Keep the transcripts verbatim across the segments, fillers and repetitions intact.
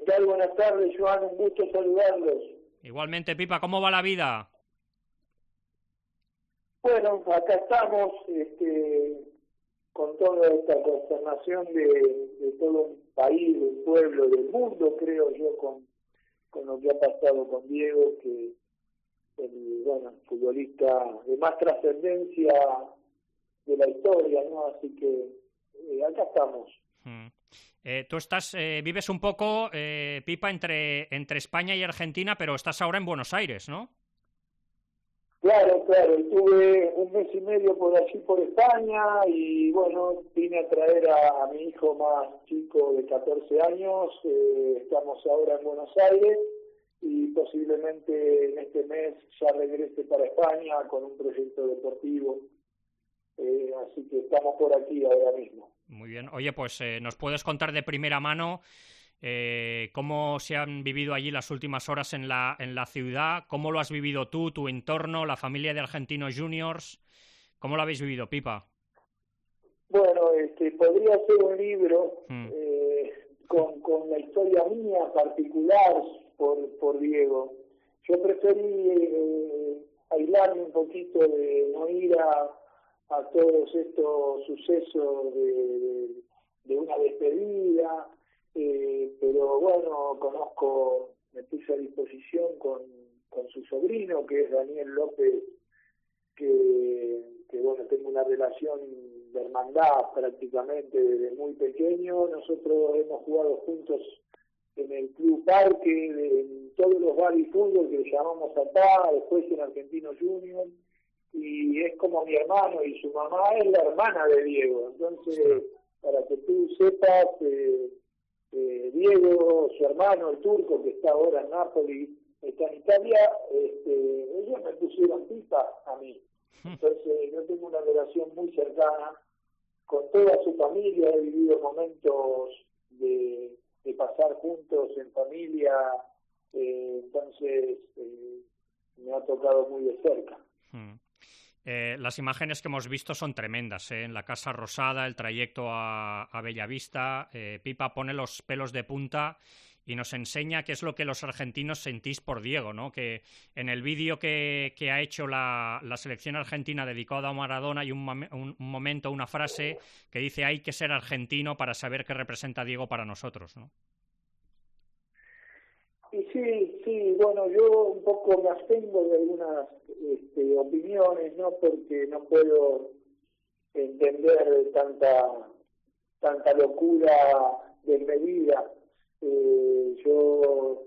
tal? Buenas tardes, Joan, un gusto saludarlos. Igualmente, Pipa, ¿cómo va la vida? Bueno, acá estamos, este, con toda esta consternación de, de todo un país, del pueblo, del mundo, creo yo, con, con lo que ha pasado con Diego, que el, bueno, futbolista de más trascendencia de la historia, ¿no? Así que eh, acá estamos. Hmm. Eh, tú estás, eh, vives un poco, eh, Pipa, entre, entre España y Argentina, pero estás ahora en Buenos Aires, ¿no? Claro, claro, estuve un mes y medio por allí por España y bueno, vine a traer a, a mi hijo más chico de catorce años, eh, estamos ahora en Buenos Aires y posiblemente en este mes ya regrese para España con un proyecto deportivo, eh, así que estamos por aquí ahora mismo. Muy bien, oye, pues eh, ¿nos puedes contar de primera mano Eh, cómo se han vivido allí las últimas horas en la, en la ciudad? ¿Cómo lo has vivido tú, tu entorno, la familia de Argentinos Juniors? ¿Cómo lo habéis vivido, Pipa? Bueno, este, podría ser un libro Mm. eh, con, con la historia mía particular por, por Diego. Yo preferí eh, aislarme un poquito de no ir a, a todos estos sucesos de, de, de una despedida, eh, pero bueno, conozco, me puse a disposición con, con su sobrino, que es Daniel López, que, que bueno, tengo una relación de hermandad prácticamente desde muy pequeño. Nosotros hemos jugado juntos en el Club Parque, en todos los bares y fútbol que le llamamos acá, después en Argentinos Juniors, y es como mi hermano, y su mamá es la hermana de Diego. Entonces, para que tú sepas, eh, eh, Diego, su hermano, el turco, que está ahora en Nápoles, está en Italia, este, ellos me pusieron Pipa a mí. Entonces yo tengo una relación muy cercana con toda su familia, he vivido momentos de, de pasar juntos en familia, eh, entonces eh, me ha tocado muy de cerca. Hmm. Eh, las imágenes que hemos visto son tremendas, ¿eh? En la Casa Rosada, el trayecto a, a Bellavista, eh, Pipa pone los pelos de punta y nos enseña qué es lo que los argentinos sentís por Diego, ¿no? Que en el vídeo que, que ha hecho la, la selección argentina dedicado a Maradona hay un, un, un momento, una frase que dice: hay que ser argentino para saber qué representa Diego para nosotros, ¿no? Y sí, sí, bueno, yo un poco me abstengo de algunas este, opiniones, ¿no? Porque no puedo entender tanta tanta locura desmedida. Eh, yo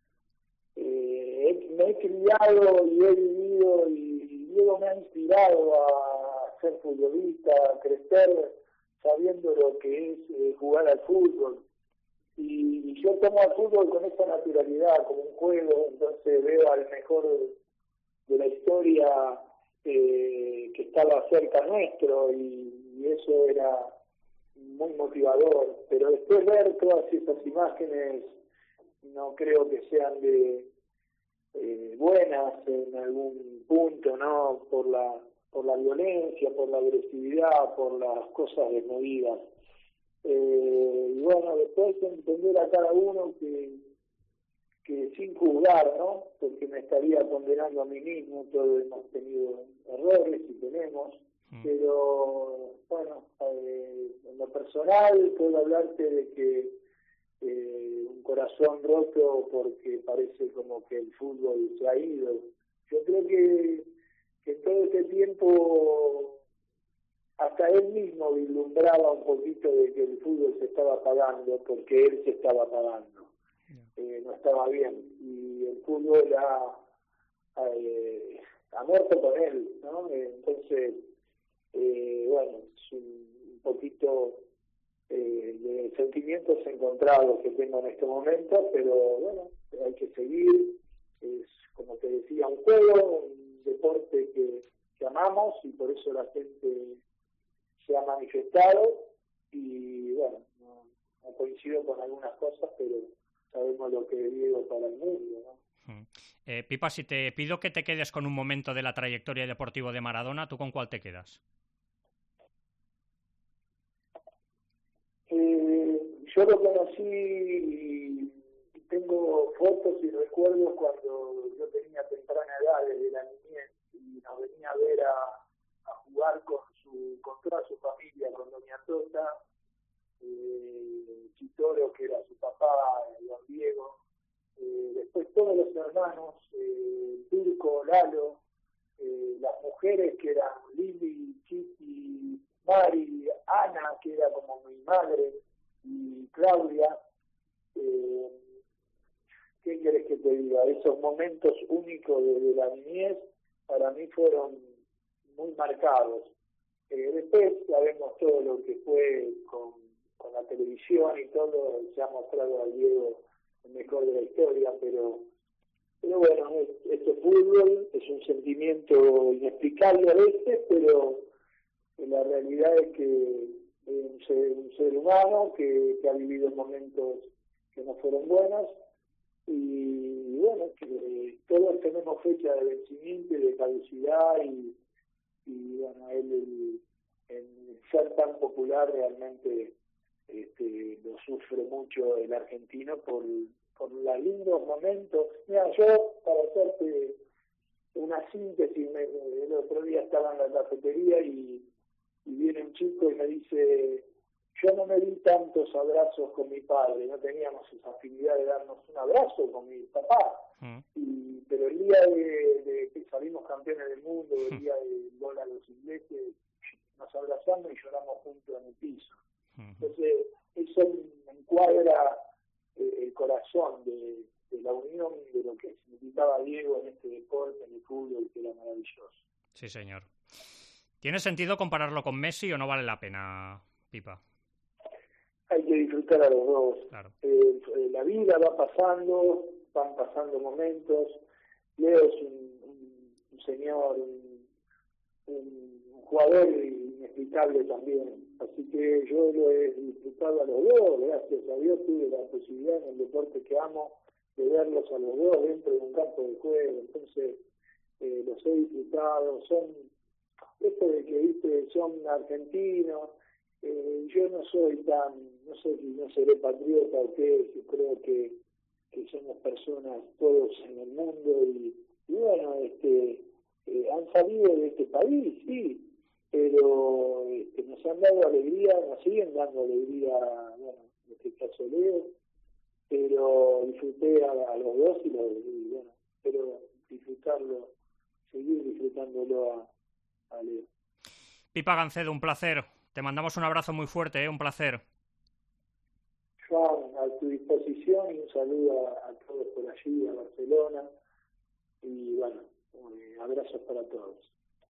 eh, me he criado y he vivido y Diego me ha inspirado a ser futbolista, a crecer sabiendo lo que es eh, jugar al fútbol. Y, y yo tomo al fútbol con esa naturalidad, como un juego, entonces veo al mejor de la historia eh, que estaba cerca nuestro y, y eso era muy motivador, pero después ver todas esas imágenes no creo que sean de eh, buenas en algún punto, ¿no? Por la por la violencia, por la agresividad, por las cosas desmedidas. Eh, y bueno, después entender a cada uno que, que sin juzgar, ¿no? Porque me estaría condenando a mí mismo, todos hemos tenido errores y tenemos, mm. pero bueno, eh, en lo personal puedo hablarte de que eh, un corazón roto porque parece como que el fútbol se ha ido. Yo creo que, que todo este tiempo hasta él mismo vislumbraba un poquito de que el fútbol se estaba apagando, porque él se estaba apagando, eh, no estaba bien, y el fútbol ha, eh, ha muerto con él, ¿no? Entonces, eh, bueno, es un, un poquito eh, de sentimientos encontrados que tengo en este momento, pero bueno, hay que seguir, es como te decía, un juego, un deporte que, que amamos, y por eso la gente se ha manifestado, y bueno, no, no coincido con algunas cosas, pero sabemos lo que Diego para el mundo, ¿no? Eh, Pipa, si te pido que te quedes con un momento de la trayectoria deportiva de Maradona, ¿tú con cuál te quedas? Eh, yo lo conocí recuerdo cuando yo tenía temprana edad desde la niñez y nos venía a ver a, a jugar con su con toda su familia, con doña Tota, eh, Chitoro, que era su papá, don Diego, eh, después todos los hermanos, eh, Turco, Lalo, eh, las mujeres que eran Lili, Chiqui, Mari, Ana, que era como mi madre, y Claudia. Eh, ¿Qué querés que te diga? Esos momentos únicos de la niñez para mí fueron muy marcados. Eh, después sabemos todo lo que fue con, con la televisión y todo, se ha mostrado a Diego el mejor de la historia, pero pero bueno, es, esto es fútbol, es un sentimiento inexplicable a veces, pero la realidad es que es un ser, un ser humano que, que ha vivido momentos que no fueron buenos, y bueno, que todos tenemos fecha de vencimiento y de caducidad, y, y bueno, él, el, el ser tan popular realmente este, lo sufre mucho el argentino por, por los lindos momentos. Mira, yo, para hacerte una síntesis, me, el otro día estaba en la cafetería y, y viene un chico y me dice: yo no me di tantos abrazos con mi padre, no teníamos esa afinidad de darnos un abrazo con mi papá, mm. y, pero el día de, de que salimos campeones del mundo, el día del gol a los ingleses, nos abrazamos y lloramos juntos en el piso. Mm. Entonces, eso encuadra eh, el corazón de, de la unión, de lo que significaba Diego en este deporte, en el fútbol, que era maravilloso. Sí, señor. ¿Tiene sentido compararlo con Messi o no vale la pena, Pipa? Hay que disfrutar a los dos. Claro. Eh, la vida va pasando, van pasando momentos. Leo es un, un, un señor, un, un, un jugador inexplicable también. Así que yo lo he disfrutado a los dos. Gracias a Dios tuve la posibilidad en el deporte que amo de verlos a los dos dentro de un campo de juego. Entonces eh, los he disfrutado. Son esto de que viste, son argentinos. Eh, yo no soy tan, no sé si no seré patriota o qué, yo creo que, que somos personas todos en el mundo, y, y bueno, este, eh, han salido de este país, sí, pero este, nos han dado alegría, nos siguen dando alegría, bueno, en este caso Leo, pero disfruté a, a los dos y, lo, y bueno, espero disfrutarlo, seguir disfrutándolo a, a Leo. Pipa Gancedo, un placer. Te mandamos un abrazo muy fuerte, ¿eh? Un placer. Juan, a tu disposición, y un saludo a, a todos por allí, a Barcelona, y bueno, eh, abrazos para todos.